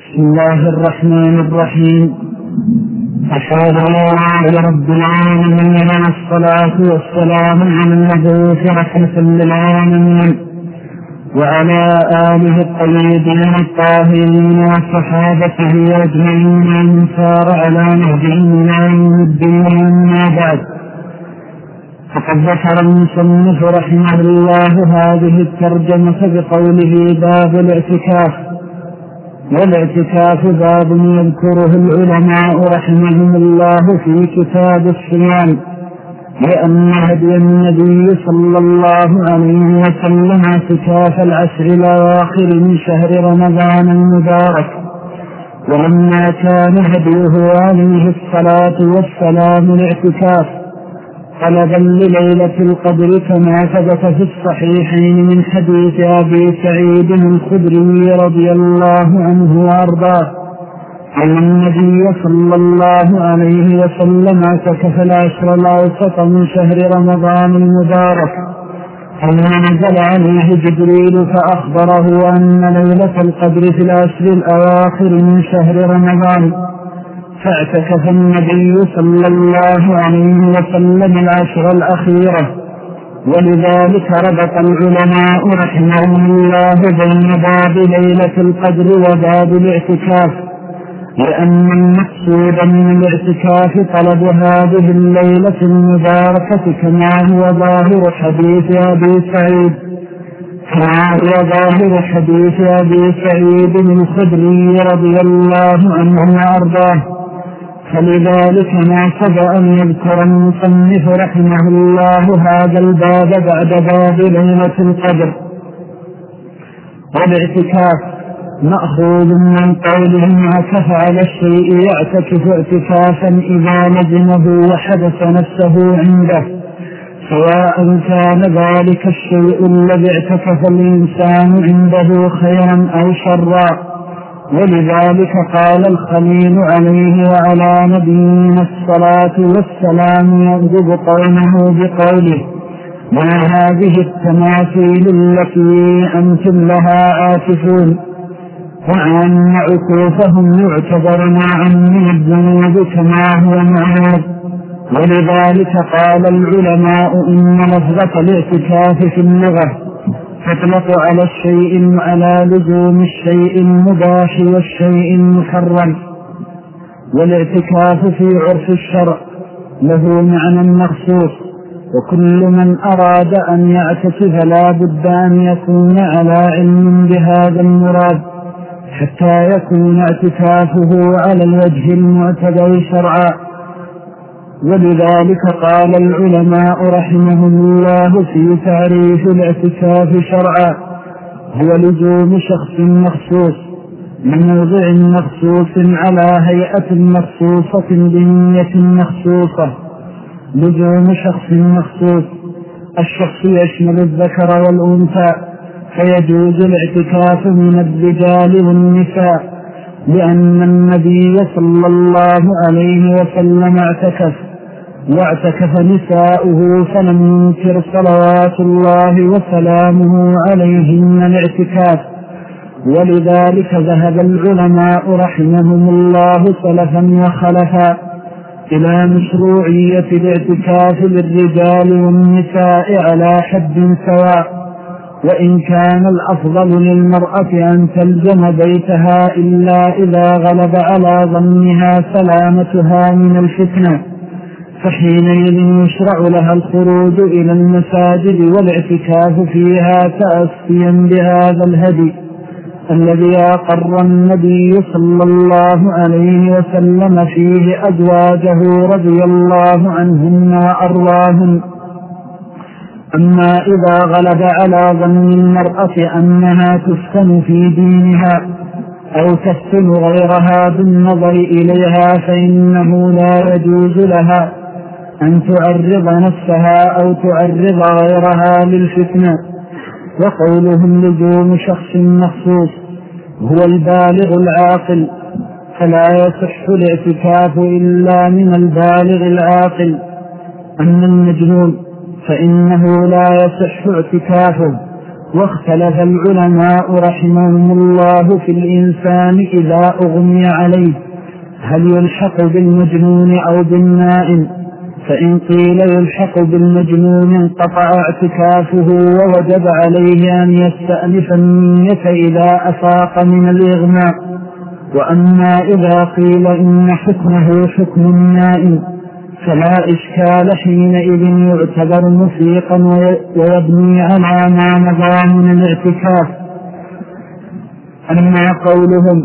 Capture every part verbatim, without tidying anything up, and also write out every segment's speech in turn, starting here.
بسم الله الرحمن الرحيم. أشهد أن لا إله إلا رب العالمين والصلاة والسلام على المبعوث رحمة للعالمين وعلى آله الطيبين الطاهرين وصحابته أجمعين من سار على نهجهم إلى يوم الدين. أما بعد، فقد ذكر المصنف رحمه الله هذه الترجمة بقوله باب الاعتكاف. والاعتكاف باب يذكره العلماء رحمهم الله في كتاب الصيام، لأن هدي النبي صلى الله عليه وسلم اعتكاف العشر الأواخر من شهر رمضان المبارك، ولما كان هديه عليه الصلاة والسلام الاعتكاف طلبا لليلة القدر كما ثبت في الصحيحين من حديث أبي سعيد الخدري رضي الله عنه وأرضاه أن النبي صلى الله عليه وسلم اعتكف العشر الأوسط من شهر رمضان المبارك، ثم نزل عليه جبريل فأخبره أن ليلة القدر في العشر الأواخر من شهر رمضان، فاعتكف النبي صلى الله عليه وسلم العشر الأخيرة. ولذلك ربط العلماء رحمهم الله بين باب ليلة القدر وباب الاعتكاف، لأن المقصود من الاعتكاف طلب هذه الليلة المباركة كما هو ظاهر حديث أبي سعيد كما هو ظاهر حديث أبي سعيد الخدري رضي الله عنه وأرضاه. فلذلك ناسب أن يذكر المصنف رحمه الله هذا الباب بعد باب ليلة القدر. والاعتكاف مأخوذ من قولهم عكف على الشيء يعتكف اعتكافا إذا لزمه وحدث نفسه عنده، سواء كان ذلك الشيء الذي اعتكف الإنسان عنده خيرا أو شرا. ولذلك قال الخليل عليه وعلى نبينا الصلاة والسلام ينجب قومه بقوله: ما هذه التماثيل التي أنتم لها عاكفون، وأن عكوفهم يعتبر نوعا من الذنوب كما هو معروف. ولذلك قال العلماء إن لفظة الاعتكاف في اللغة تطلق على الشيء على لزوم الشيء المباح والشيء المحرم. والاعتكاف في عرف الشرع له معنى مخصوص، وكل من أراد أن يعتكف لا بد أن يكون على علم بهذا المراد حتى يكون اعتكافه على الوجه المعتبر شرعا. ولذلك قال العلماء رحمهم الله في تعريف الاعتكاف شرعا: هو لزوم شخص مخصوص من موضع مخصوص على هيئة مخصوصة بنية مخصوصة. لزوم شخص مخصوص، الشخص يشمل الذكر والأنثى، فيجوز الاعتكاف من الرجال والنساء، لأن النبي صلى الله عليه وسلم اعتكف واعتكف نساؤه فلم ينكر صلوات الله وسلامه عليهن الاعتكاف. ولذلك ذهب العلماء رحمهم الله سلفا وخلفا إلى مشروعية الاعتكاف للرجال والنساء على حد سواء، وإن كان الأفضل للمرأة أن تلزم بيتها إلا إذا غلب على ظنها سلامتها من الفتنة، فحينئذ يشرع لها الخروج إلى المساجد والاعتكاف فيها تأسيا بهذا الهدي الذي أقر النبي صلى الله عليه وسلم فيه أزواجه رضي الله عنهن وأرضاهن. أما إذا غلب على ظن المرأة أنها تفتن في دينها أو تفتن غيرها بالنظر إليها فإنه لا يجوز لها أن تعرض نفسها أو تعرض غيرها للفتنة. وقولهم لزوم شخص مخصوص هو البالغ العاقل، فلا يصح الاعتكاف إلا من البالغ العاقل. أما المجنون فإنه لا يصح اعتكافه، واختلف العلماء رحمهم الله في الإنسان إذا أغمي عليه هل يلحق بالمجنون أو بالنائم، فإن قيل يلحق بالمجنون انقطع اعتكافه ووجب عليه أن يستأنف النية إذا أفاق من الإغماء. وأما إذا قيل إن حكمه حكم النائم فلا إشكال، حينئذ يعتبر مفيقا ويبني على ما مضى من الاعتكاف. أما قولهم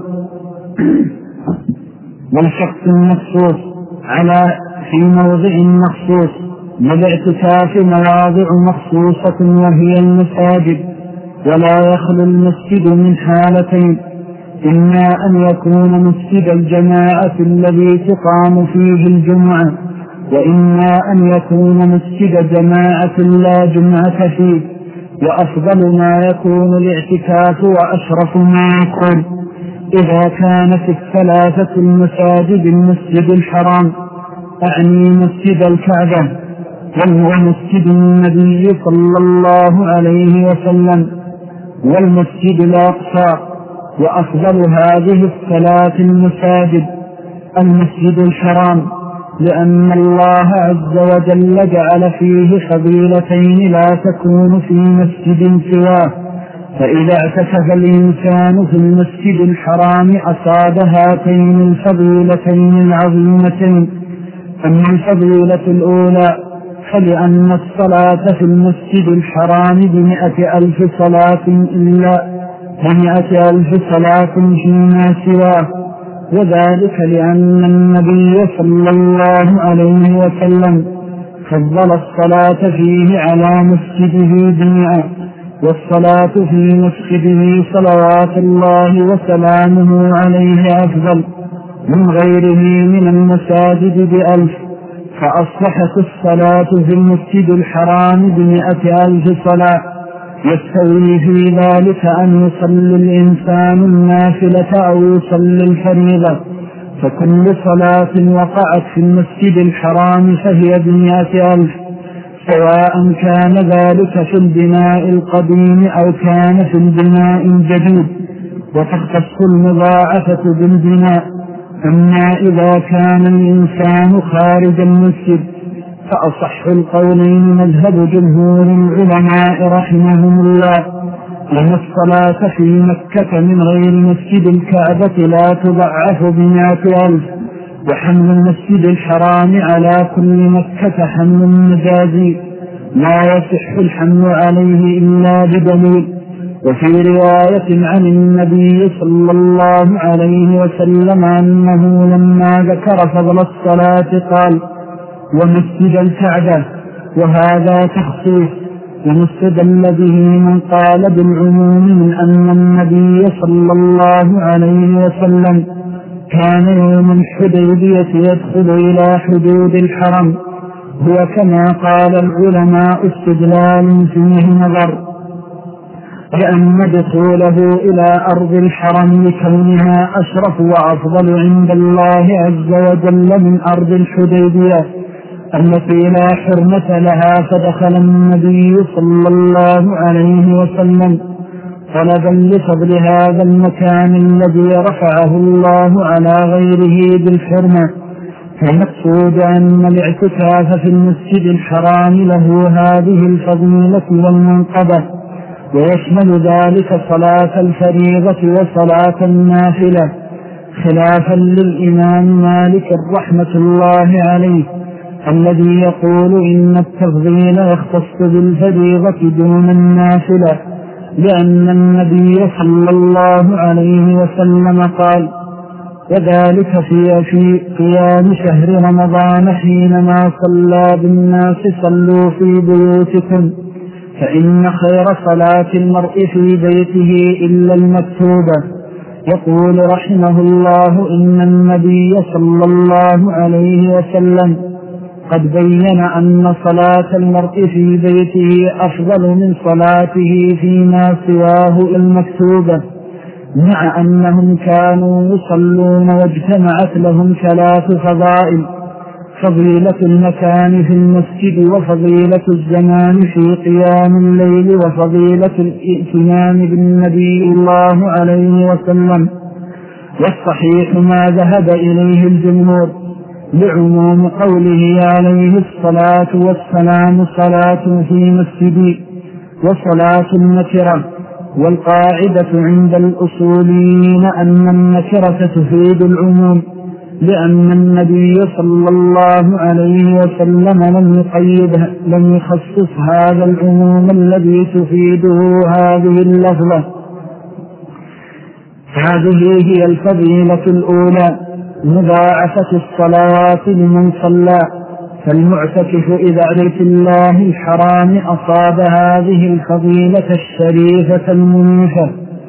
والشخص المخصوص على في موضع مخصوص، للاعتكاف مواضع مخصوصة وهي المساجد، ولا يخلو المسجد من حالتين: إما أن يكون مسجد الجماعة الذي تقام فيه الجمعة، وإما أن يكون مسجد جماعة لا جمعة فيه. وأفضل ما يكون الاعتكاف وأشرف ما يكون إذا كانت الثلاثة المساجد المسجد الحرام، أعني مسجد الكعبة وهو مسجد النبي صلى الله عليه وسلم، والمسجد الأقصى. وأفضل هذه الثلاث المساجد المسجد الحرام، لأن الله عز وجل جعل فيه فضيلتين لا تكون في مسجد سواه، فإذا اعتكف الإنسان في المسجد الحرام أصاب هاتين الفضيلتين العظيمتين. أما الفضيلة الأولى فلأن الصلاة في المسجد الحرام بمئة ألف صلاة إلا بمئة ألف صلاة فيما سواه، وذلك لأن النبي صلى الله عليه وسلم فضل الصلاة فيه على مسجده بمئة، والصلاة في مسجده صلوات الله وسلامه عليه أفضل من غيره من المساجد بألف. فأصبحت الصلاة في المسجد الحرام بمئة ألف صلاة، يستوي في ذلك أن يصلي الإنسان النافلة أو يصلي الفريضة، فكل صلاة وقعت في المسجد الحرام فهي بمئة ألف، سواء كان ذلك في البناء القديم أو كان في البناء الجديد، وتختص المضاعفة بالبناء. أما إذا كان الإنسان خارج المسجد فأصح القولين مذهب جمهور العلماء رحمهم الله، أن الصلاة في مكة من غير مسجد الكعبة لا تضعف بمئة ألف، وحمل المسجد الحرام على كل مكة حمل مجازي لا يصح الحمل عليه إلا بدليل. وفي رواية عن النبي صلى الله عليه وسلم أنه لما ذكر فضل الصلاة قال: ومسجد الكعبة، وهذا تخصيص، ومستدل به من قال بالعموم من أن النبي صلى الله عليه وسلم كان يوم الحديبية يدخل إلى حدود الحرم، هو كما قال العلماء استدلال فيه نظر، لأن دخوله إلى أرض الحرم لكونها أشرف وأفضل عند الله عز وجل من أرض الحديبية التي لا حرمة لها، فدخل النبي صلى الله عليه وسلم طلبا لفضل هذا المكان الذي رفعه الله على غيره بالحرمة. فالمقصود أن الاعتكاف في المسجد الحرام له هذه الفضيلة والمنقبة، ويشمل ذلك صلاة الفريضة وصلاة النافلة، خلافا للإمام مالك رحمة الله عليه الذي يقول إن التفضيل يختص بالفريضة دون النافلة، لأن النبي صلى الله عليه وسلم قال: وذلك في في قيام شهر رمضان حينما صلى بالناس صلوا في بيوتكم، فإن خير صلاة المرء في بيته إلا المكتوبة. يقول رحمه الله: إن النبي صلى الله عليه وسلم قد بين أن صلاة المرء في بيته أفضل من صلاته فيما سواه المكتوبة، مع أنهم كانوا يصلون واجتمعت لهم ثلاث فضائل: فضيلة المكان في المسجد، وفضيلة الزمان في قيام الليل، وفضيلة الائتمام بالنبي الله عليه وسلم. والصحيح ما ذهب إليه الجمهور لعموم قوله عليه الصلاة والسلام صلاة في مسجدي وصلاة النكرة. والقاعدة عند الأصوليين أن النكرة تفيد العموم، لأن النبي صلى الله عليه وسلم لم يقيدها، لم يخصص هذا العموم الذي تفيده هذه اللفظة. هذه هي الفضيلة الأولى، مضاعفة الصلاة لمن صلى. فالمعتكف إذا بيت الله الحرام أصاب هذه الفضيلة الشريفة المنيفة.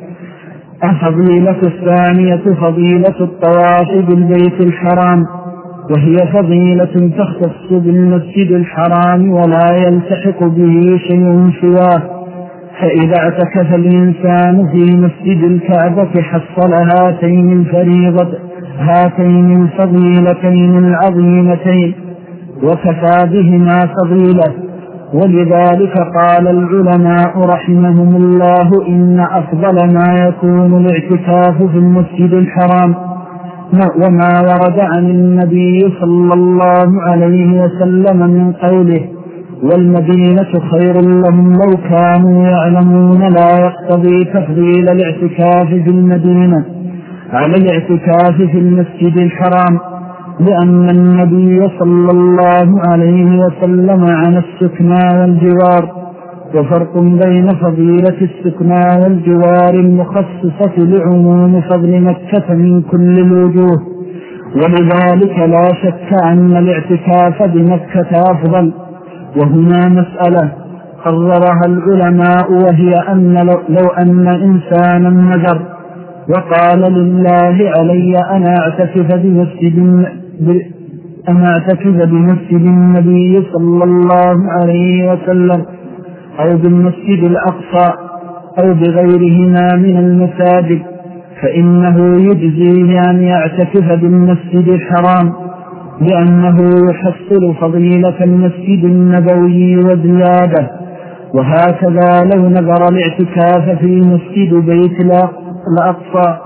الفضيلة الثانية فضيلة الطواف بالبيت الحرام، وهي فضيلة تختص بالمسجد الحرام ولا يلتحق به شيء سواه. فإذا اعتكف الإنسان في مسجد الكعبة حصل هاتين الفريضة هاتين الفضيلتين العظيمتين، وكفى بهما فضيلة. ولذلك قال العلماء رحمهم الله إن أفضل ما يكون الاعتكاف في المسجد الحرام، وما ورد عن النبي صلى الله عليه وسلم من قوله والمدينة خير لهم لو كانوا يعلمون، لا يقتضي تفضيل الاعتكاف في المدينة على الاعتكاف في المسجد الحرام، لأن النبي صلى الله عليه وسلم عن السكنى والجوار. وفرق بين فضيلة السكنى والجوار المخصصة لعموم فضل مكة من كل الوجوه. ولذلك لا شك أن الاعتكاف بمكة أفضل. وهنا مسألة قررها العلماء، وهي أن لو أن إنسانا نذر وقال لله علي أنا أعتكف بمسجد أنا أعتكف بمسجد النبي صلى الله عليه وسلم أو بالمسجد الأقصى أو بغيرهما من المساجد، فإنه يجزيه أن يعتكف بالمسجد الحرام، لأنه يحصل فضيلة المسجد النبوي وزيادة. وهكذا لو نذر الاعتكاف في مسجد بيت الأقصى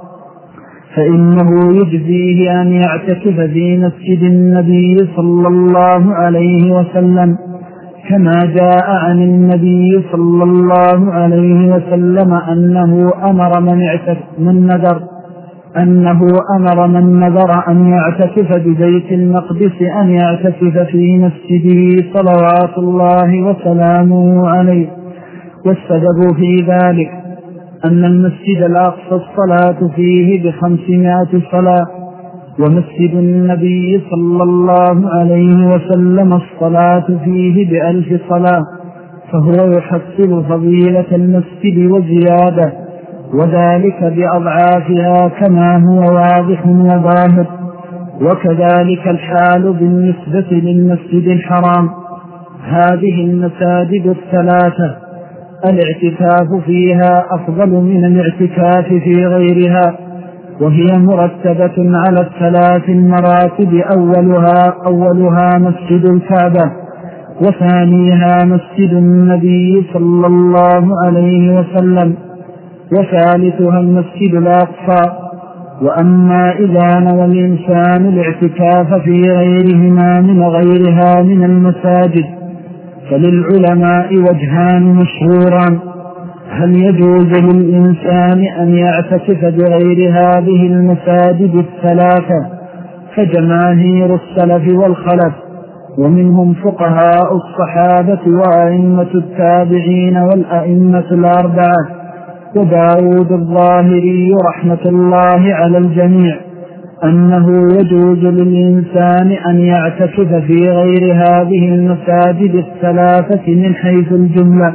فإنه يجزيه أن يعتكف في مسجد النبي صلى الله عليه وسلم، كما جاء عن النبي صلى الله عليه وسلم أنه أمر من اعتكف من نذر أنه أمر من نذر أن يعتكف ببيت المقدس أن يعتكف في مسجده صلوات الله وسلامه عليه. والسبب في ذلك أن المسجد الأقصى الصلاة فيه بخمسمائة صلاة، ومسجد النبي صلى الله عليه وسلم الصلاة فيه بألف صلاة، فهو يحصل فضيلة المسجد وزيادة، وذلك بأضعافها كما هو واضح وظاهر. وكذلك الحال بالنسبة للمسجد الحرام. هذه المساجد الثلاثة الاعتكاف فيها أفضل من الاعتكاف في غيرها، وهي مرتبة على الثلاث المراتب، أولها, أولها مسجد الكعبة، وثانيها مسجد النبي صلى الله عليه وسلم، وثالثها المسجد الأقصى. وأما إذا نوى الإنسان الاعتكاف في غيرهما من غيرها من المساجد فللعلماء وجهان مشهوران: هل يجوز للإنسان أن يعتكف بغير هذه المساجد الثلاثة؟ فجماهير السلف والخلف، ومنهم فقهاء الصحابة وأئمة التابعين والأئمة الأربعة وداود الظاهري رحمة الله على الجميع، أنه يجوز للإنسان أن يعتكف في غير هذه المساجد الثلاثة من حيث الجملة.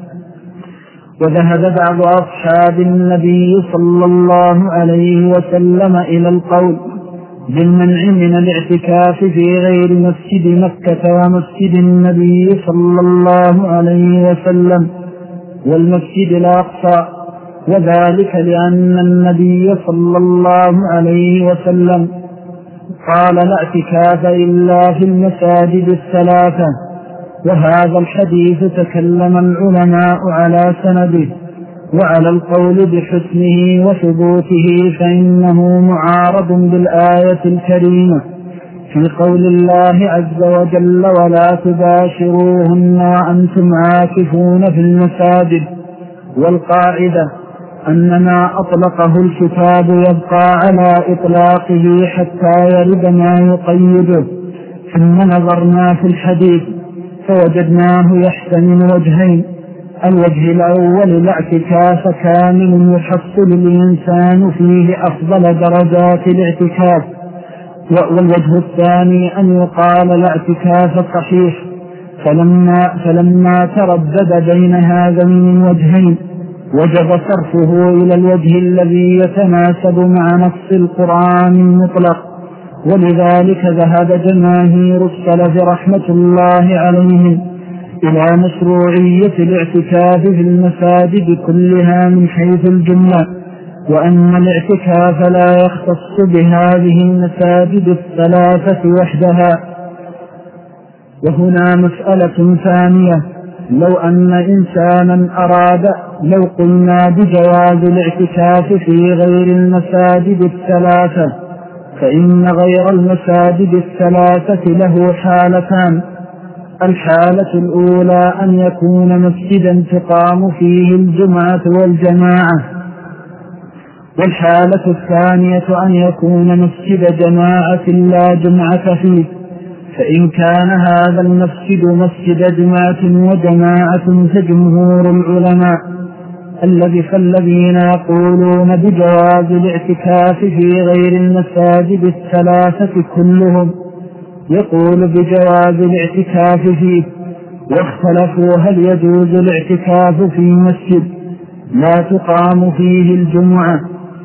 وذهب بعض أصحاب النبي صلى الله عليه وسلم إلى القول بالمنع من الاعتكاف في غير مسجد مكة ومسجد النبي صلى الله عليه وسلم والمسجد الأقصى، وذلك لأن النبي صلى الله عليه وسلم قال لا اعتكاف إلا في المساجد الثلاثة. وهذا الحديث تكلم العلماء على سنده وعلى القول بحسنه وثبوته، فإنه معارض بالآية الكريمة في قول الله عز وجل ولا تباشروهن وأنتم عاكفون في المساجد. والقاعدة أن ما أطلقه الكتاب يبقى على إطلاقه حتى يرد ما يقيده. ثم نظرنا في الحديث فوجدناه يحتمل وجهين: الوجه الأول الاعتكاف كامل يحصل الإنسان فيه أفضل درجات الاعتكاف، والوجه الثاني أن يقال الاعتكاف صحيح. فلما, فلما تردد بين هذين الوجهين وجب صرفه إلى الوجه الذي يتناسب مع نص القرآن المطلق. ولذلك ذهب جماهير السلف رحمة الله عليهم إلى مشروعية الاعتكاف في المساجد كلها من حيث الجملة، وأن الاعتكاف لا يختص بهذه المساجد الثلاثة وحدها. وهنا مسألة ثانية: لو أن إنسانا أراد لو قلنا بجواز الاعتكاف في غير المساجد الثلاثة، فإن غير المساجد الثلاثة له حالتان: الحالة الأولى أن يكون مسجدا تقام فيه الجمعة والجماعة، والحالة الثانية أن يكون مسجد جماعة لا جمعة فيه. فإن كان هذا المسجد مسجد جماعة وجماعة فجمهور العلماء الذي فالذين يقولون بجواز الاعتكاف في غير المساجد الثلاثة كلهم يقول بجواز الاعتكاف فيه. واختلفوا هل يجوز الاعتكاف في مسجد لا تقام فيه الجمعة،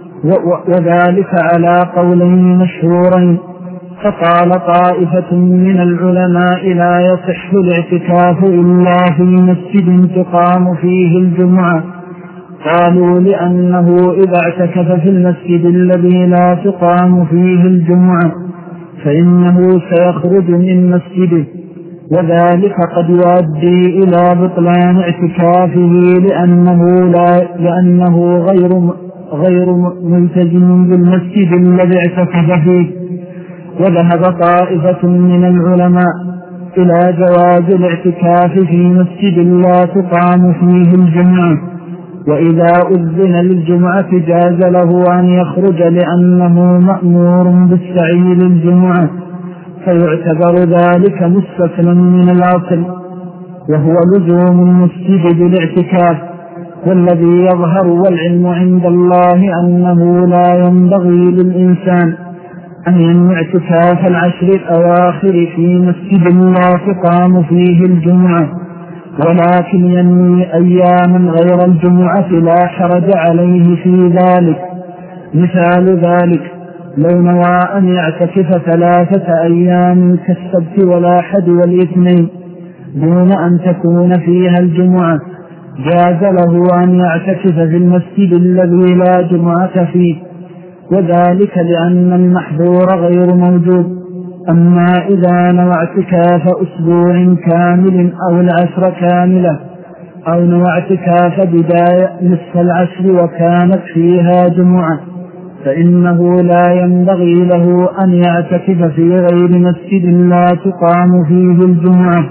وذلك على قولين مشهورين. فقال طائفة من العلماء لا يصح الاعتكاف إلا في مسجد تقام فيه الجمعة، قالوا لأنه إذا اعتكف في المسجد الذي لا تقام فيه الجمعة فإنه سيخرج من مسجده، وذلك قد يؤدي إلى بطلان اعتكافه لأنه, لا لأنه غير, غير ملتزم بالمسجد الذي اعتكف فيه. وذهب طائفة من العلماء إلى جواز الاعتكاف في مسجد لا تقام فيه الجمعة، وإذا أذن للجمعة جاز له أن يخرج لأنه مأمور بالسعي للجمعة، فيعتبر ذلك مستثنى من الأصل وهو لزوم المسجد بالاعتكاف. والذي يظهر والعلم عند الله أنه لا ينبغي للإنسان أن ينوي اعتكاف العشر الأواخر في مسجد لا تقام فيه الجمعة، ولكن ينوي أياما غير الجمعة لا حرج عليه في ذلك. مثال ذلك: لو نوى أن يعتكف ثلاثة أيام كالسبت والأحد والاثنين دون أن تكون فيها الجمعة جاز له أن يعتكف في المسجد الذي لا جمعة فيه، وذلك لأن المحظور غير موجود. أما إذا نوى اعتكاف أسبوع كامل أو العشر كاملة أو نوى اعتكاف بداية نصف العشر وكانت فيها جمعة فإنه لا ينبغي له أن يعتكف في غير مسجد لا تقام فيه الجمعة.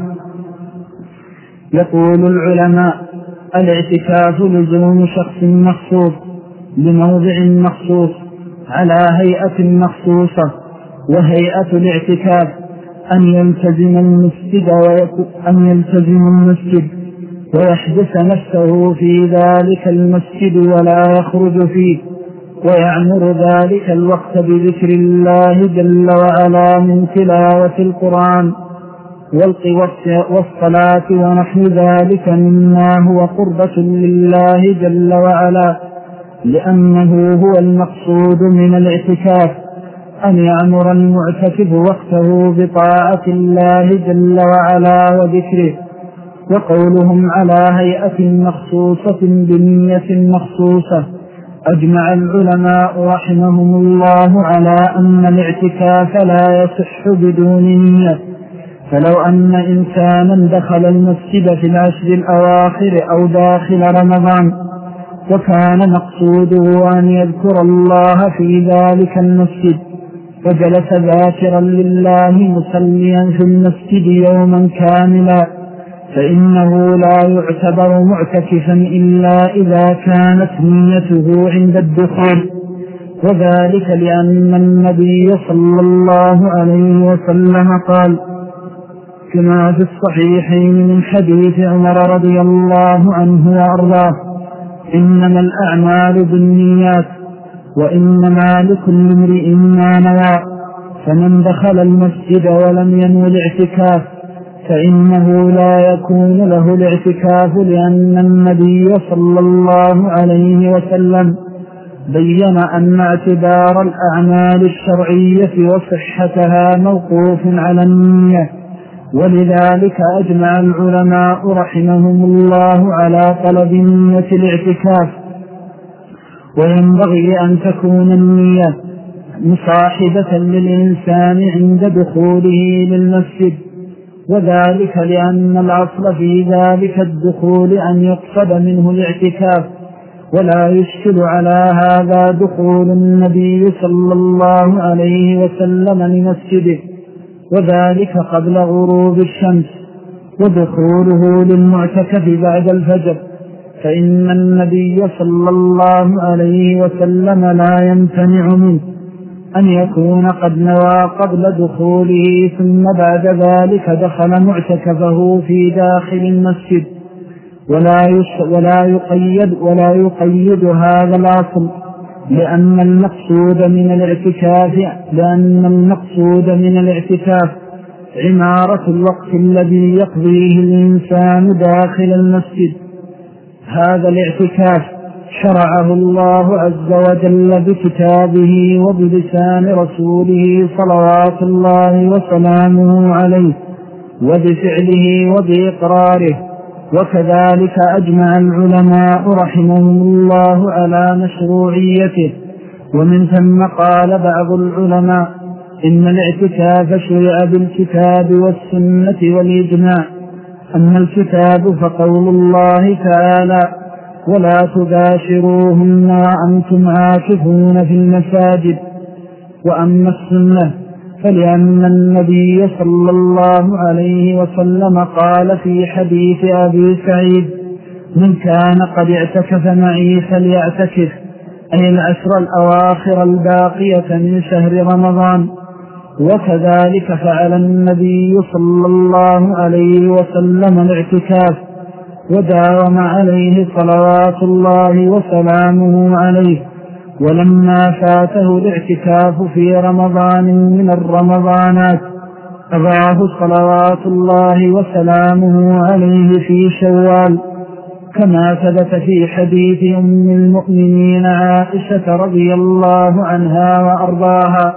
يقول العلماء: الاعتكاف لزوم شخص مخصوص لموضع مخصوص على هيئة مخصوصة، وهيئة الاعتكاف أن يلتزم المسجد أن يلتزم المسجد ويحدث نفسه في ذلك المسجد ولا يخرج فيه، ويعمر ذلك الوقت بذكر الله جل وعلا من تلاوة القرآن والصلاة ونحو ذلك مما هو قربة لله جل وعلا، لأنه هو المقصود من الاعتكاف أن يعمر المعتكف وقته بطاعة الله جل وعلا وذكره. وقولهم على هيئة مخصوصة بنية مخصوصة أجمع العلماء رحمهم الله على أن الاعتكاف لا يصح بدون نية، فلو أن إنسانا دخل المسجد في العشر الأواخر أو داخل رمضان وكان مقصوده أن يذكر الله في ذلك المسجد وجلس ذاكرا لله مصليا في المسجد يوما كاملا فإنه لا يعتبر معتكفا إلا إذا كانت نيته عند الدخول، وذلك لأن النبي صلى الله عليه وسلم قال كما في الصحيحين من حديث عمر رضي الله عنه وأرضاه: إنما الأعمال بالنيات وإنما لكل امرئ ما نوى، فمن دخل المسجد ولم ينوي الاعتكاف فإنه لا يكون له الاعتكاف، لأن النبي صلى الله عليه وسلم بين أن اعتبار الأعمال الشرعية وصحتها موقوف على النية، ولذلك أجمع العلماء رحمهم الله على طلب نية الاعتكاف. وينبغي أن تكون النية مصاحبة للإنسان عند دخوله للمسجد، وذلك لأن الأصل في ذلك الدخول أن يقصد منه الاعتكاف، ولا يشكل على هذا دخول النبي صلى الله عليه وسلم لمسجده وذلك قبل غروب الشمس، ودخوله للمعتكف بعد الفجر، فإن النبي صلى الله عليه وسلم لا يمتنع منه أن يكون قد نوى قبل دخوله ثم بعد ذلك دخل معتكفه في داخل المسجد، ولا ولا يقيد ولا يقيد هذا الأصل، لأن المقصود من الاعتكاف لأن المقصود من الاعتكاف عمارة الوقت الذي يقضيه الإنسان داخل المسجد. هذا الاعتكاف شرعه الله عز وجل بكتابه وبلسان رسوله صلوات الله وسلامه عليه وبفعله وبإقراره، وكذلك أجمع العلماء رحمهم الله على مشروعيته. ومن ثم قال بعض العلماء إن الاعتكاف شرع بالكتاب والسنة والإجماع. أما الكتاب فقول الله تعالى: ولا تباشروهن وأنتم عاكفون في المساجد. وأما السنة فلأن النبي صلى الله عليه وسلم قال في حديث أبي سعيد: من كان قد اعتكف معي فليعتكف، أي العشر الأواخر الباقية من شهر رمضان. وكذلك فعل النبي صلى الله عليه وسلم الاعتكاف وداوم عليه صلوات الله وسلامه عليه، ولما فاته الاعتكاف في رمضان من الرمضانات قضاه صلوات الله وسلامه عليه في شوال، كما ثبت في حديث أم المؤمنين عائشة رضي الله عنها وأرضاها.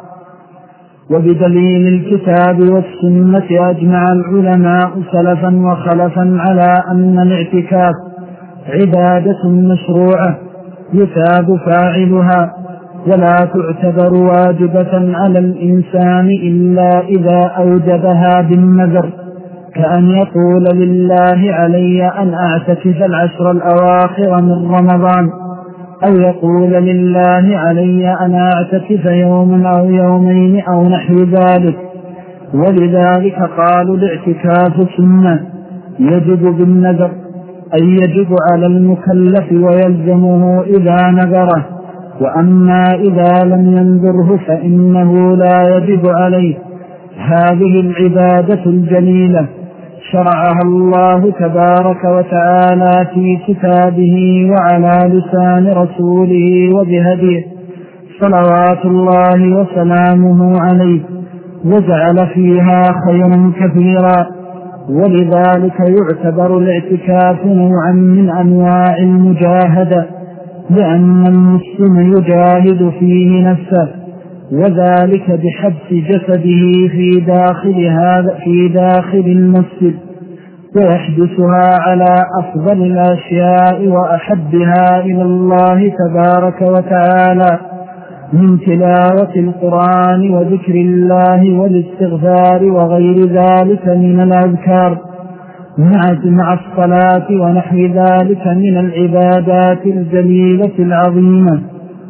وبدليل الكتاب والسنة أجمع العلماء سلفا وخلفا على أن الاعتكاف عبادة مشروعة يثاب فاعلها، ولا تعتبر واجبة على الإنسان إلا إذا أوجبها بالنذر، كأن يقول: لله علي أن أعتكف العشر الأواخر من رمضان، أو يقول: لله علي أن أعتكف يوما أو يومين أو نحو ذلك. ولذلك قالوا الاعتكاف سنة يجب بالنذر، أي يجب على المكلف ويلزمه إذا نذره، وأما إذا لم ينذره فإنه لا يجب عليه. هذه العبادة الجليلة شرعها الله تبارك وتعالى في كتابه وعلى لسان رسوله وبهديه صلوات الله وسلامه عليه، وجعل فيها خيرا كثيرا. ولذلك يعتبر الاعتكاف نوعا من أنواع المجاهدة، لأن المسلم يجاهد فيه نفسه، وذلك بحبس جسده في داخل هذا في داخل المسجد، ويحدثها على أفضل الأشياء وأحبها إلى الله تبارك وتعالى من تلاوة القرآن وذكر الله والاستغفار وغير ذلك من الأذكار مع الصلاة ونحو ذلك من العبادات الجليلة العظيمة.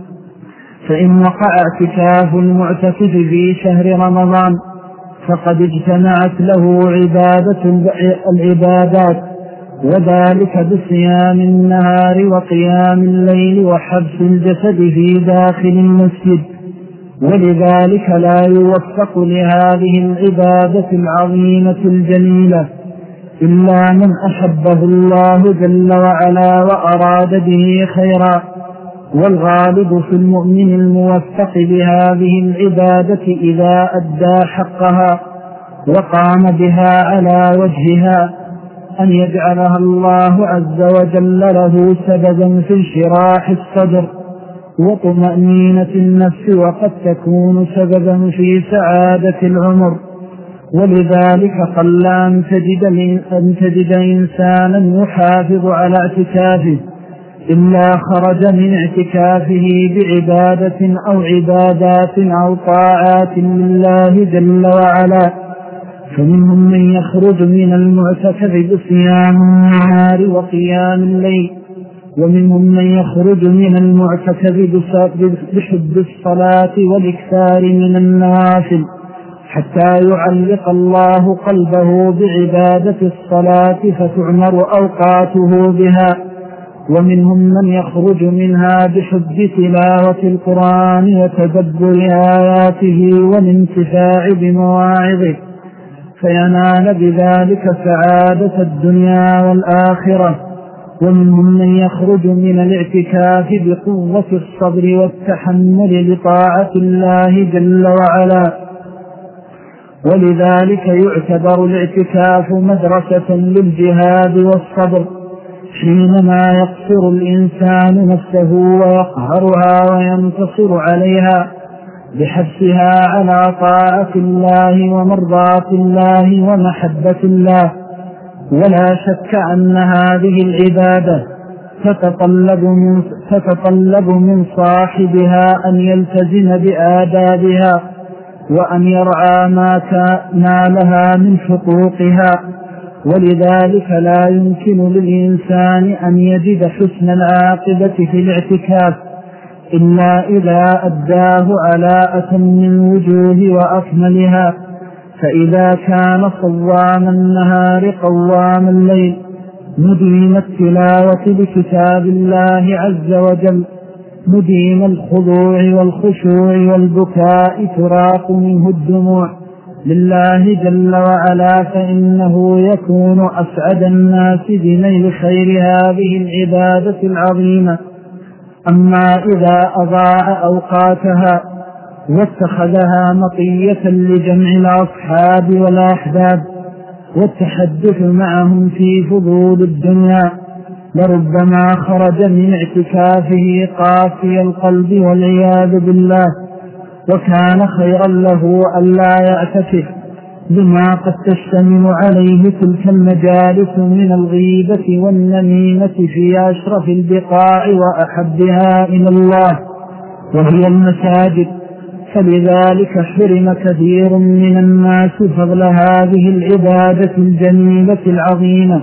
فإن وقع اعتكاف المعتكف في شهر رمضان فقد اجتمعت له عبادة العبادات، وذلك بصيام النهار وقيام الليل وحبس الجسد في داخل المسجد، ولذلك لا يوفق لهذه العبادة العظيمة الجميلة إلا من أحبه الله جل وعلا وأراد به خيرا. والغالب في المؤمن الموفق بهذه العبادة إذا أدى حقها وقام بها على وجهها أن يجعلها الله عز وجل له سببا في انشراح الصدر وطمأنينة النفس، وقد تكون سببا في سعادة العمر. ولذلك قل أن تجد, أن تجد إنسانا يحافظ على اعتكافه إلا خرج من اعتكافه بعبادة أو عبادات أو طاعات لله جل وعلا. فمنهم من يخرج من المعتكف بصيام النهار وقيام الليل، ومنهم من يخرج من المعتكف بحب الصلاة والإكثار من النوافل حتى يعلق الله قلبه بعبادة الصلاة فتعمر أوقاته بها. ومنهم من يخرج منها بحب تلاوة القرآن وتدبر آياته والانتفاع بمواعظه فينال بذلك سعادة الدنيا والآخرة. ومنهم من يخرج من الاعتكاف بقوة الصبر والتحمل لطاعة الله جل وعلا. ولذلك يعتبر الاعتكاف مدرسة للجهاد والصبر، حينما يقصر الإنسان نفسه ويقهرها وينتصر عليها بحبسها على طاعة الله ومرضاة الله ومحبة الله. ولا شك أن هذه العبادة تتطلب من, تتطلب من صاحبها أن يلتزم بآدابها وأن يرعى ما لها من حقوقها. ولذلك لا يمكن للإنسان أن يجد حسن العاقبة في الاعتكاف إلا إذا أداه على أتم من وجوه وأكملها. فإذا كان صوام النهار قوام الليل مديم التلاوة لكتاب الله عز وجل مديم الخضوع والخشوع والبكاء تراق منه الدموع لله جل وعلا، فإنه يكون أسعد الناس بنيل خير هذه العبادة العظيمة. أما إذا أضاع أوقاتها واتخذها مطية لجمع الأصحاب والأحباب والتحدث معهم في فضول الدنيا لربما خرج من اعتكافه قاسي القلب والعياذ بالله، وكان خيرا له ألا يعتكف بما قد تشتمل عليه تلك المجالس من الغيبة والنميمة في أشرف البقاع وأحبها إلى الله وهي المساجد. فلذلك حرم كثير من الناس فضل هذه العبادة الجميلة العظيمة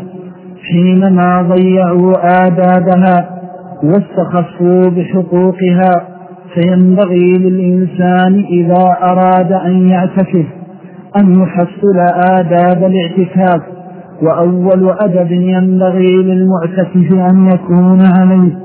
حينما ضيعوا آدابها واستخفوا بحقوقها. فينبغي للإنسان إذا أراد أن يعتكف أن يحصل آداب الاعتكاف. وأول أدب ينبغي للمعتكف أن يكون عليه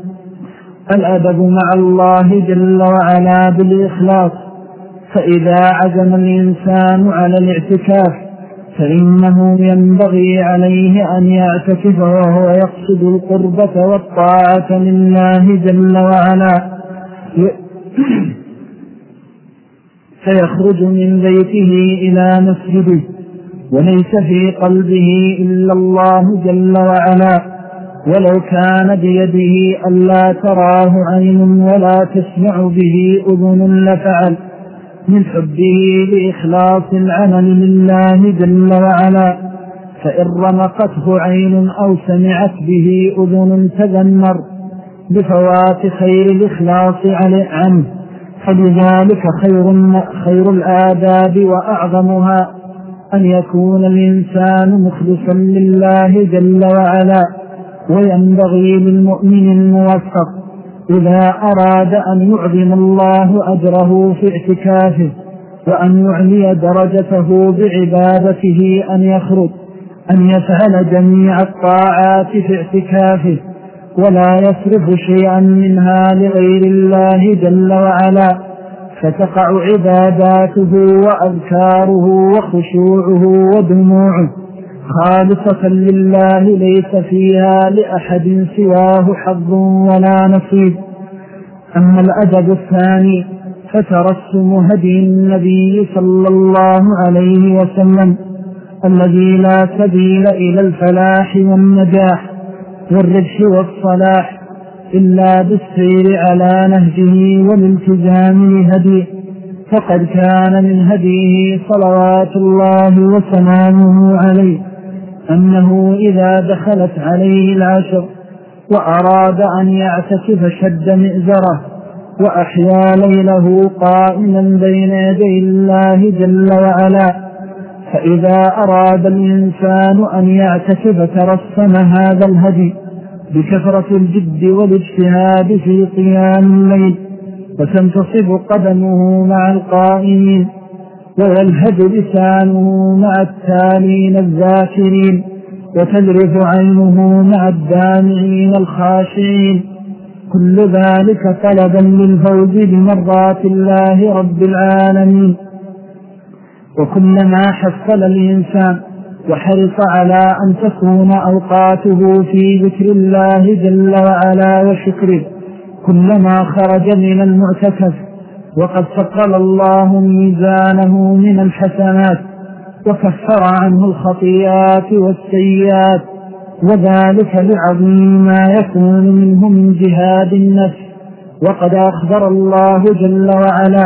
الأدب مع الله جل وعلا بالإخلاص. فإذا عزم الإنسان على الاعتكاف فإنه ينبغي عليه أن يعتكف وهو يقصد القربة والطاعة لله جل وعلا، فيخرج من بيته إلى مسجده وليس في قلبه إلا الله جل وعلا. ولو كان بيده ألا تراه عين ولا تسمع به أذن لفعل من حبه لإخلاص العمل لله جل وعلا. فإن رمقته عين أو سمعت به أذن تذمر بفوات خير الإخلاص عنه، فلذلك خير, خير الآداب وأعظمها أن يكون الإنسان مخلصا لله جل وعلا. وينبغي للمؤمن الموفق إذا أراد أن يعظم الله أجره في اعتكافه وأن يعلي درجته بعبادته أن يخرج أن يفعل جميع الطاعات في اعتكافه ولا يصرف شيئا منها لغير الله جل وعلا، فتقع عباداته وأذكاره وخشوعه ودموعه خالصة لله ليس فيها لأحد سواه حظ ولا نصيب. أما الأدب الثاني فترسم هدي النبي صلى الله عليه وسلم الذي لا سبيل إلى الفلاح والنجاح والربح والصلاح إلا بالسير على نهجه والالتزام لهديه، فقد كان من هديه صلوات الله وسلامه عليه أنه إذا دخلت عليه العشر وأراد أن يعتكف شد مئزره وأحيا ليله قائما بين يدي الله جل وعلا. فإذا أراد الإنسان أن يعتكف ترسم هذا الهدي بكثرة الجد والاجتهاد في قيام الليل، وتنتصب قدمه مع القائمين ويلهج لسانه مع التالين الذاكرين وتذرف عينه مع الدامعين الخاشعين، كل ذلك طلبا للفوز بمرضات الله رب العالمين. وكلما حصل الإنسان وحرص على أن تكون أوقاته في ذكر الله جل وعلا وشكره كلما خرج من المعتكف وقد ثقل الله ميزانه من الحسنات وكفر عنه الخطيئات والسيئات، وذلك لعظيم ما يكون منه من جهاد النفس. وقد أخبر الله جل وعلا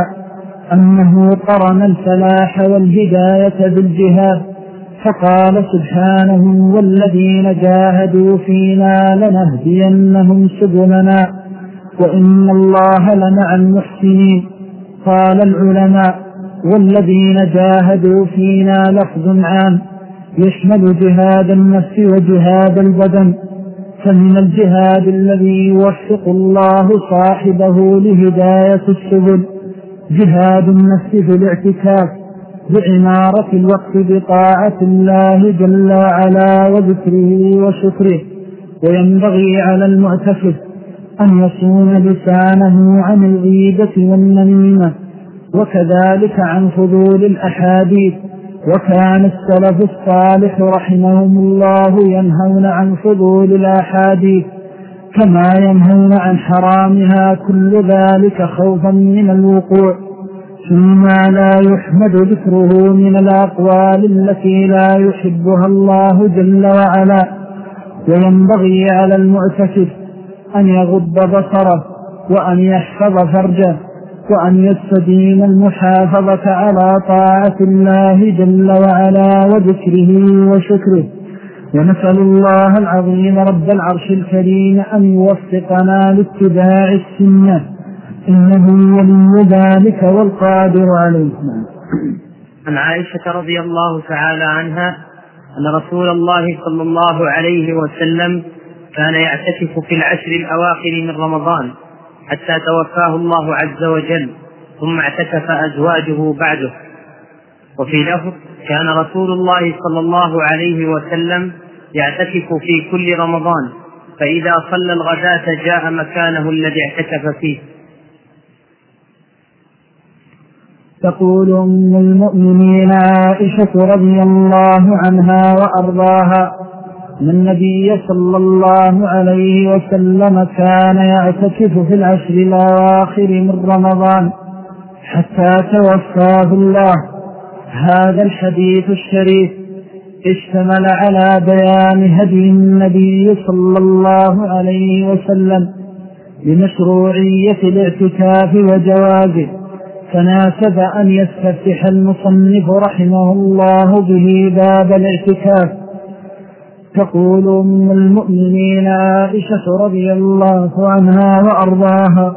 أنه قرن الفلاح والهداية بالجهاد، فقال سبحانه والذين جاهدوا فينا لنهدينهم سبلنا وإن الله لمع المحسنين. قال العلماء والذين جاهدوا فينا لفظ عام يشمل جهاد النفس وجهاد البدن، فمن الجهاد الذي يوفق الله صاحبه لهداية السبل جهاد النفس في الاعتكاف بعمارة الوقت بطاعة الله جل وعلا وذكره وشكره. وينبغي على المعتكف أن يصون لسانه عن الغيبة والنميمة وكذلك عن فضول الأحاديث، وكان السلف الصالح رحمهم الله ينهون عن فضول الأحاديث كما ينهون عن حرامها، كل ذلك خوفا من الوقوع فيما لا يحمد ذكره من الأقوال التي لا يحبها الله جل وعلا. وينبغي على المعتكف أن يغض بصره وأن يحفظ فرجه وأن يستدين المحافظة على طاعة الله جل وعلا وذكره وشكره. ونسأل الله العظيم رب العرش الكريم أن يوفقنا لاتباع السنة إنه ولي ذلك والقادر عليه. عن عائشة رضي الله تعالى عنها أن رسول الله صلى الله عليه وسلم كان يعتكف في العشر الأواخر من رمضان حتى توفاه الله عز وجل، ثم اعتكف أزواجه بعده. وفي لفظ كان رسول الله صلى الله عليه وسلم يعتكف في كل رمضان، فإذا صلى الغداة جاء مكانه الذي اعتكف فيه. تقول أم المؤمنين عائشة رضي الله عنها وأرضاها أن النبي صلى الله عليه وسلم كان يعتكف في العشر الأواخر من رمضان حتى توفاه الله. هذا الحديث الشريف اشتمل على بيان هدي النبي صلى الله عليه وسلم لمشروعية الاعتكاف وجوازه، فناسب أن يستفتح المصنف رحمه الله به باب الاعتكاف تقول أم المؤمنين عائشة رضي الله عنها وأرضاها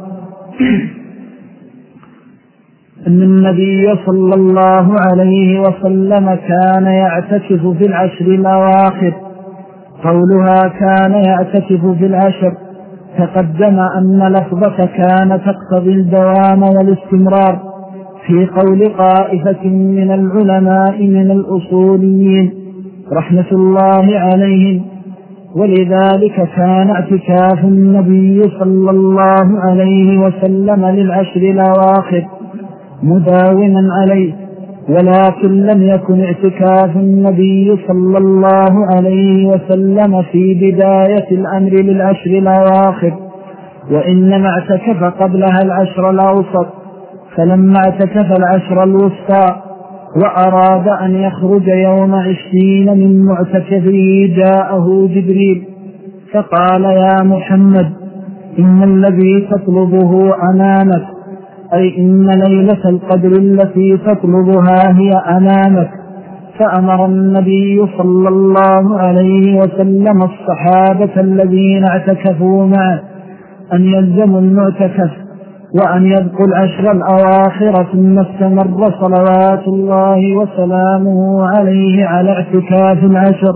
أن النبي صلى الله عليه وسلم كان يعتكف في العشر الأواخر. قولها كان يعتكف في العشر تقدم أن لفظة كان تقتضي الدوام والاستمرار في قول طائفة من العلماء من الأصوليين رحمة الله عليهم، ولذلك كان اعتكاف النبي صلى الله عليه وسلم للعشر الأواخر مداوما عليه، ولكن لم يكن اعتكاف النبي صلى الله عليه وسلم في بداية الأمر للعشر الأواخر، وإنما اعتكف قبلها العشر الأوسط. فلما اعتكف العشر الوسطى وأراد أن يخرج يوم عشرين من معتكفه جاءه جبريل فقال يا محمد إن الذي تطلبه أمامك، أي إن ليلة القدر التي تطلبها هي أمامك. فأمر النبي صلى الله عليه وسلم الصحابة الذين اعتكفوا معه أن يلزموا المعتكف وأن يبقوا العشر الأواخر، ثم استمر صلوات الله وسلامه عليه على اعتكاف العشر.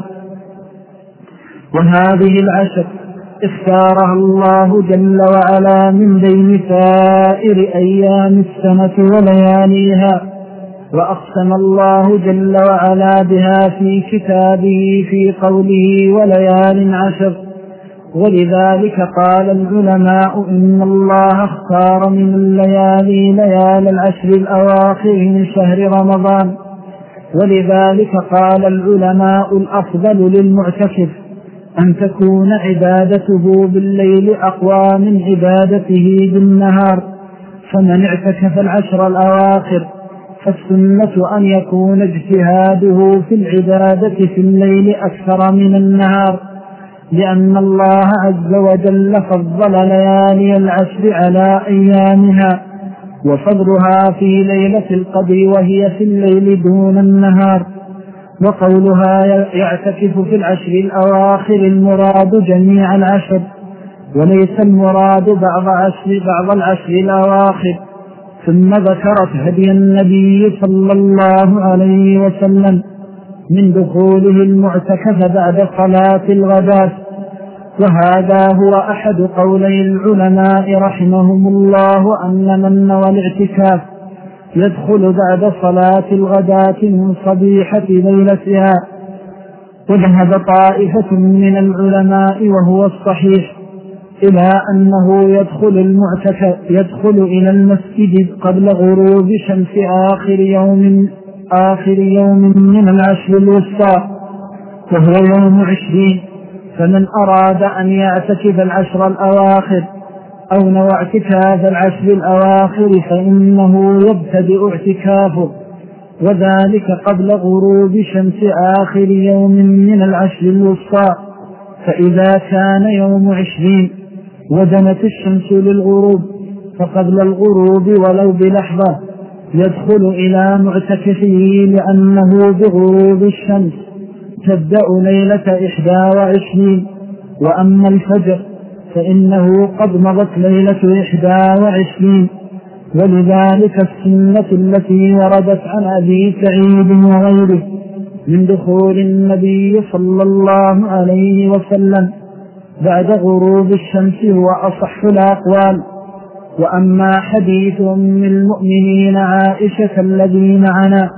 وهذه العشر اختارها الله جل وعلا من بين سائر أيام السنة ولياليها، وأقسم الله جل وعلا بها في كتابه في قوله وليال عشر. ولذلك قال العلماء إن الله اختار من الليالي ليال العشر الأواخر من شهر رمضان. ولذلك قال العلماء الأفضل للمعتكف أن تكون عبادته بالليل أقوى من عبادته بالنهار. فمن اعتكف العشر الأواخر فالسنة أن يكون اجتهاده في العبادة في الليل أكثر من النهار، لأن الله عز وجل فضل ليالي العشر على أيامها، وفضلها في ليلة القدر وهي في الليل دون النهار. وقولها يعتكف في العشر الأواخر المراد جميع العشر، وليس المراد بعض, عشر بعض العشر الأواخر. ثم ذكرت هدي النبي صلى الله عليه وسلم من دخوله المعتكف بعد صلاة الغداة، وهذا هو أحد قولي العلماء رحمهم الله أن من نوى الاعتكاف يدخل بعد صلاة الغداة من صبيحة ليلتها. وذهب طائفة من العلماء وهو الصحيح إلى أنه يدخل المعتكف يدخل إلى المسجد قبل غروب شمس آخر يوم آخر يوم من العشر الوسطى وهو يوم عشرين. فمن أراد أن يعتكف العشر الأواخر أو نوى اعتكاف العشر الأواخر فإنه يبتدئ اعتكافه، وذلك قبل غروب شمس آخر يوم من العشر الوسطى. فإذا كان يوم عشرين ودنت الشمس للغروب فقبل الغروب ولو بلحظة يدخل إلى معتكفه، لأنه بغروب الشمس تبدأ ليلة إحدى وعشرين. وأما الفجر فإنه قد مضت ليلة إحدى وعشرين. ولذلك السنة التي وردت عن أبي سعيد وغيره من دخول النبي صلى الله عليه وسلم بعد غروب الشمس هو أصح الأقوال. وأما حديث أم المؤمنين عائشة الذي معنا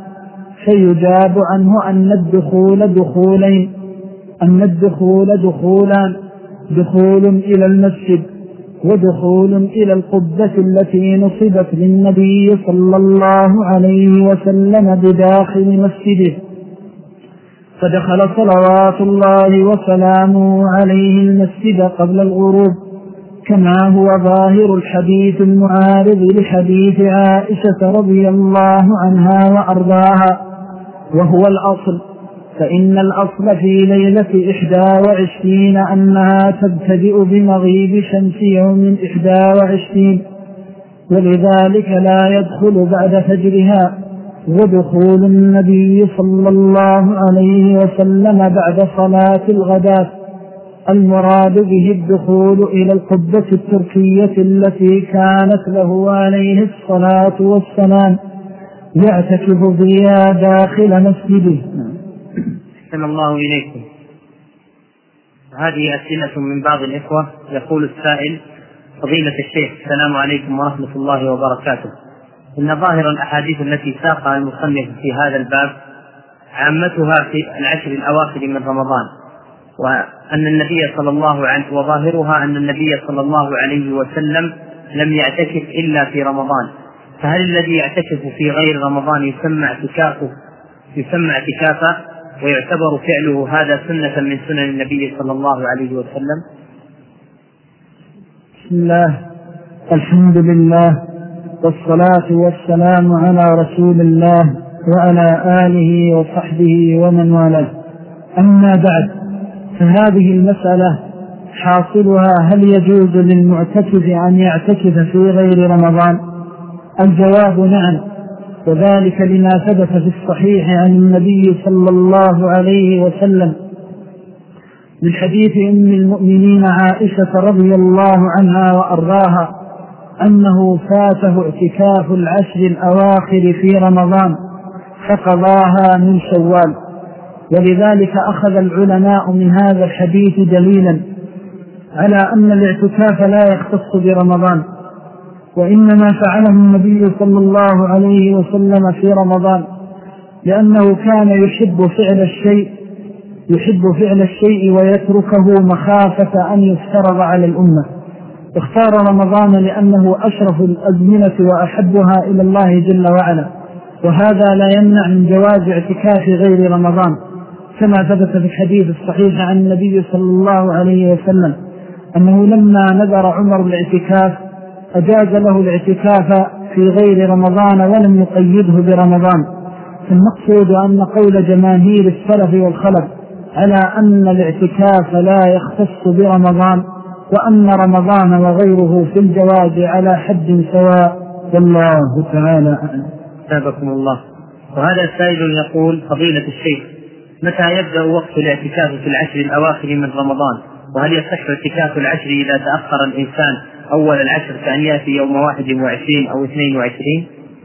فيجاب عنه أن الدخول دخولين أن الدخول دخولان دخول إلى المسجد ودخول إلى القبة التي نصبت للنبي صلى الله عليه وسلم بداخل مسجده، فدخل صلوات الله وسلامه عليه المسجد قبل الغروب، كما هو ظاهر الحديث المعارض لحديث عائشة رضي الله عنها وأرضاها، وهو الأصل. فإن الأصل في ليلة إحدى وعشرين أنها تبتدئ بمغيب شمس يوم إحدى وعشرين، ولذلك لا يدخل بعد فجرها، ودخول النبي صلى الله عليه وسلم بعد صلاة الغداة المراد به الدخول إلى القبة التركية التي كانت له عليه الصلاة والسلام يعتكف فيها داخل مسجده. أحسن الله إليكم. هذه أسئلة من بعض الإخوة. يقول السائل: فضيلة الشيخ، السلام عليكم ورحمة الله وبركاته. إن ظاهر الأحاديث التي ساقها المصنف في هذا الباب عامتها في العشر الأواخر من رمضان، وأن النبي صلى الله عليه وظاهرها أن النبي صلى الله عليه وسلم لم يعتكف إلا في رمضان، فهل الذي يعتكف في غير رمضان يسمى اعتكافه يسمى اعتكافا ويعتبر فعله هذا سنة من سنن النبي صلى الله عليه وسلم؟ بسم الله، الحمد لله، والصلاة والسلام على رسول الله وعلى آله وصحبه ومن والاه. أما بعد، فهذه المسألة حاصلها: هل يجوز للمعتكف أن يعتكف في غير رمضان؟ الجواب نعم، وذلك لما ثبت في الصحيح عن النبي صلى الله عليه وسلم من حديث أم المؤمنين عائشة رضي الله عنها وأرضاها أنه فاته اعتكاف العشر الأواخر في رمضان فقضاها من شوال، ولذلك أخذ العلماء من هذا الحديث دليلا على أن الاعتكاف لا يختص برمضان، وإنما فعله النبي صلى الله عليه وسلم في رمضان لأنه كان يحب فعل الشيء يحب فعل الشيء ويتركه مخافة أن يفترض على الأمة. اختار رمضان لأنه أشرف الأزمنة وأحبها إلى الله جل وعلا، وهذا لا يمنع من جواز اعتكاف غير رمضان، كما ثبت في الحديث الصحيح عن النبي صلى الله عليه وسلم أنه لما نذر عمر الاعتكاف أجاز له الاعتكاف في غير رمضان ولم يقيده برمضان. فالمقصود أن قول جماهير السلف والخلف على أن الاعتكاف لا يختص برمضان، وأن رمضان وغيره في الجواز على حد سواء، والله تعالى أعلم. سابقكم الله. وهذا السائل يقول: فضيلة الشيخ، متى يبدأ وقت الاعتكاف في العشر الأواخر من رمضان؟ وهل يصح اعتكاف العشر إذا تأخر الإنسان أول العشر كأن يأتي يوم واحد وعشرين أو اثنين وعشرين؟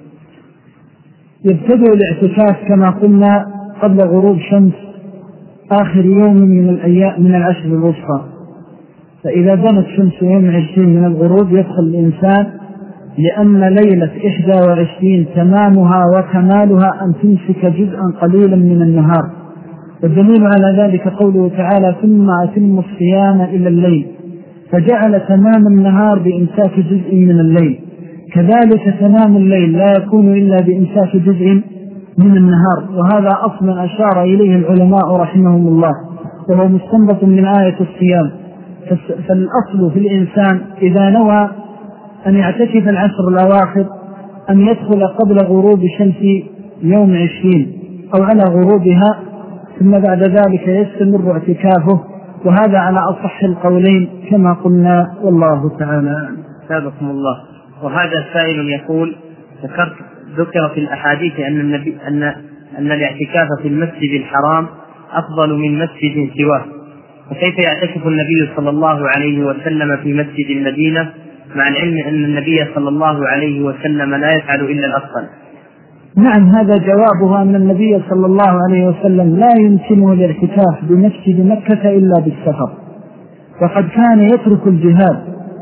يبتدئ الاعتكاف كما قلنا قبل غروب شمس آخر يوم من الأيام من العشر الوسطى، فإذا بنت شمس يوم عشرين من الغروب يدخل الإنسان، لأن ليلة إحدى وعشرين تمامها وكمالها أن تمسك جزءا قليلا من النهار. والدليل على ذلك قوله تعالى: ثم أتم الصيام إلى الليل، فجعل تمام النهار بإمساك جزء من الليل. كذلك تمام الليل لا يكون إلا بإمساك جزء من النهار، وهذا أصلا أشار إليه العلماء رحمهم الله، وهو مستنبط من آية الصيام. فالأصل في الإنسان إذا نوى أن يعتكف العشر الأواخر أن يدخل قبل غروب شمس يوم عشرين أو على غروبها، ثم بعد ذلك يستمر اعتكافه، وهذا على أصح القولين كما قلنا، والله تعالى. سابقكم الله. وهذا السائل يقول: ذكرت ذكر في الأحاديث أن النبي أن أن الاعتكاف في المسجد الحرام أفضل من مسجد سواه، فكيف يعتكف النبي صلى الله عليه وسلم في مسجد المدينة مع العلم أن النبي صلى الله عليه وسلم لا يفعل إلا الأفضل؟ نعم، هذا جوابها أن النبي صلى الله عليه وسلم لا يمكنه الاعتكاف بمسجد مكة إلا بالسفر، وقد كان يترك الجهاد.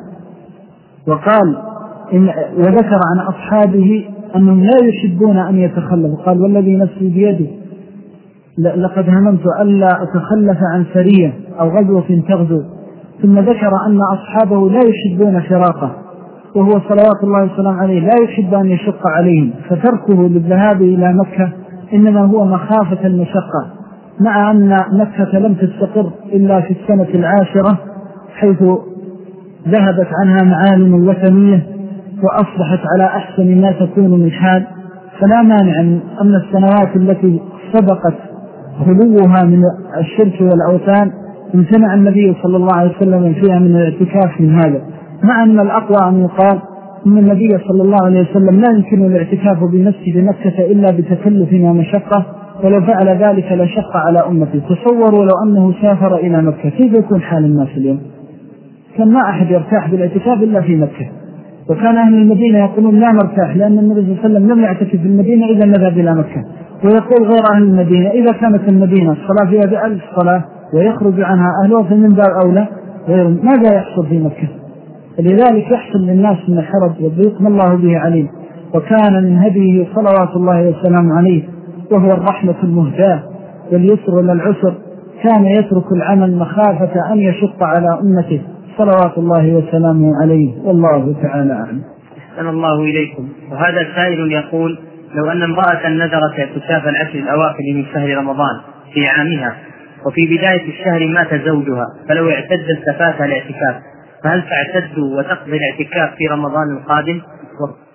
وقال إن وذكر عن أصحابه أنهم لا يحبون أن يتخلفوا، قال: والذي نفسي بيده لقد هممت ألا أتخلف عن سرية أو غزوة تغزو. ثم ذكر أن أصحابه لا يحبون فراقه، وهو صلوات الله والسلام عليه لا يحب أن يشق عليهم، فتركه للذهاب إلى مكة إنما هو مخافة المشقة، مع أن مكة لم تستقر إلا في السنة العاشرة، حيث ذهبت عنها معالم الوثنية وأصبحت على أحسن ما تكون من حال. فلا مانع أن السنوات التي سبقت خلوها من الشرك والأوثان امتنع النبي صلى الله عليه وسلم فيها من الاعتكاف من هذا، مع أن الأقوى أن يقال أن النبي صلى الله عليه وسلم لا يمكن الاعتكاف بمسجد مكة إلا بتكلف ومشقة، ولو فعل ذلك لشق على أمته. تصوروا لو أنه سافر إلى مكة كيف يكون حال الناس اليوم؟ كان ما أحد يرتاح بالاعتكاف إلا في مكة، وكان أهل المدينة يقولون لا مرتاح، لأن النبي صلى الله عليه وسلم لم يعتكف في المدينة إذا نذهب إلى مكة. ويقول غير أهل المدينة إذا كانت المدينة الصلاة فيها بألف صلاة ويخرج عنها أهلها فمن باب أولى غير، ماذا يحصل في مكة؟ لذلك يحصل للناس من الحرج والضيق ما الله به عليم. وكان من هديه صلوات الله وسلامه عليه وهو الرحمة المهداة واليسر للعسر، كان يترك العمل مخافة أن يشق على أمته صلوات الله وسلامه عليه، والله تعالى أعلم. أحسن الله إليكم. وهذا سائل يقول: لو أن امرأة نذرت اعتكاف العشر الأواخر من شهر رمضان في عامها، وفي بداية الشهر مات زوجها، فلو اعتدت فات الاعتكاف، فهل تعتد وتقضي الاعتكاف في رمضان القادم؟